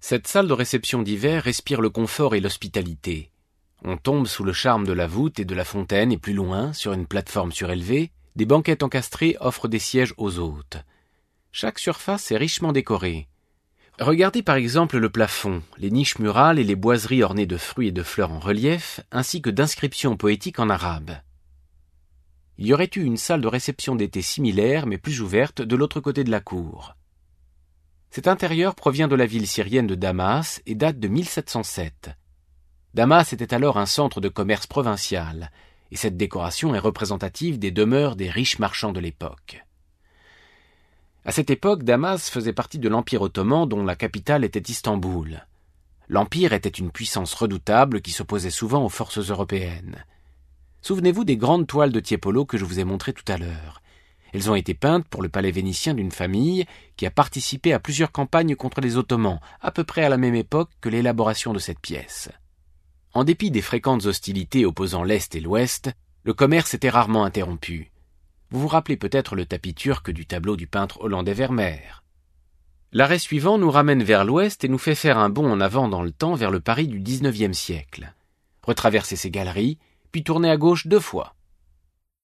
Cette salle de réception d'hiver respire le confort et l'hospitalité. On tombe sous le charme de la voûte et de la fontaine et plus loin, sur une plateforme surélevée, des banquettes encastrées offrent des sièges aux hôtes. Chaque surface est richement décorée. Regardez par exemple le plafond, les niches murales et les boiseries ornées de fruits et de fleurs en relief, ainsi que d'inscriptions poétiques en arabe. Il y aurait eu une salle de réception d'été similaire, mais plus ouverte, de l'autre côté de la cour. Cet intérieur provient de la ville syrienne de Damas et date de 1707. Damas était alors un centre de commerce provincial, et cette décoration est représentative des demeures des riches marchands de l'époque. À cette époque, Damas faisait partie de l'Empire ottoman dont la capitale était Istanbul. L'Empire était une puissance redoutable qui s'opposait souvent aux forces européennes. Souvenez-vous des grandes toiles de Tiepolo que je vous ai montrées tout à l'heure. Elles ont été peintes pour le palais vénitien d'une famille qui a participé à plusieurs campagnes contre les Ottomans, à peu près à la même époque que l'élaboration de cette pièce. En dépit des fréquentes hostilités opposant l'Est et l'Ouest, le commerce était rarement interrompu. Vous vous rappelez peut-être le tapis turc du tableau du peintre hollandais Vermeer. L'arrêt suivant nous ramène vers l'Ouest et nous fait faire un bond en avant dans le temps vers le Paris du XIXe siècle. Retraverser ces galeries, puis tourner à gauche 2 fois.